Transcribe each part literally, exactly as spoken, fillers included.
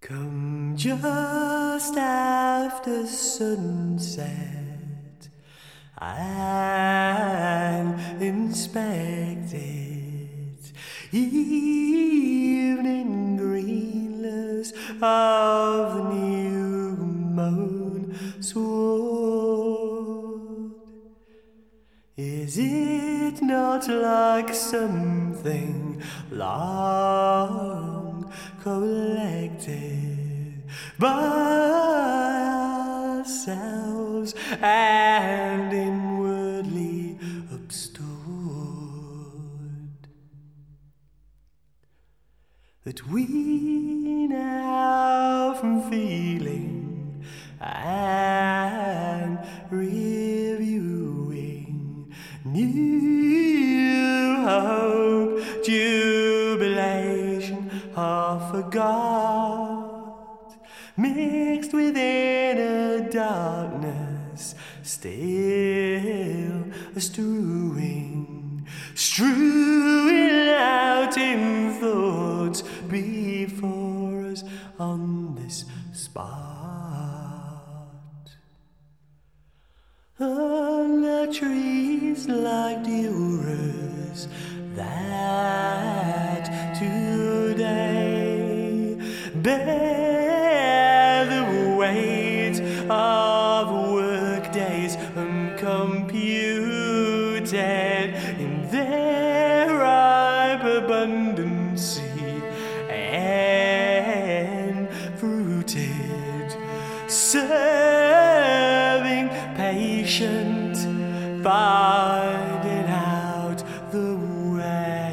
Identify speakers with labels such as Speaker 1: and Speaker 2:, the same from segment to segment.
Speaker 1: Come just after sunset and inspect it. Evening greenless of the new mown sward. Is it not like something long collected by ourselves and inwardly upstored, that we now from feeling and reviewing new hope, jubilation, half forgot, mixed within a darkness, still a strewing, strewing out in thoughts before us on this spot. On the trees like durers that today bear the weight of work days uncomputed in their ripe abundancy and fruited, serving patient, finding out the way.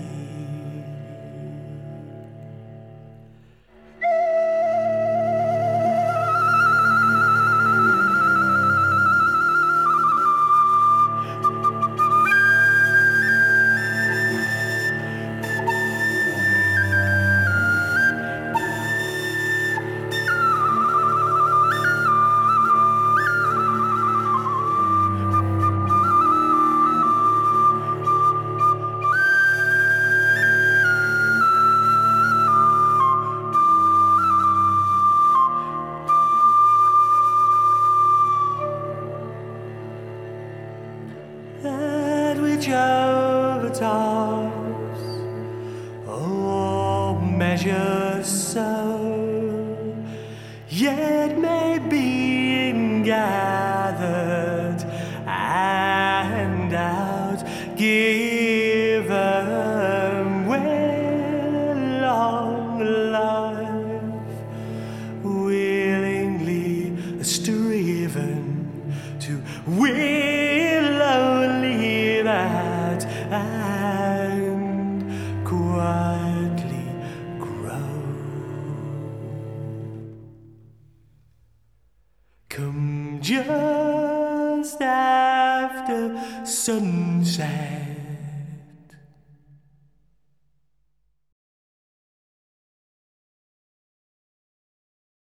Speaker 1: At which overtops, oh, measure so, yet may be gathered and out given with long life, willingly striven to will only that and quietly grow. Come just after sunset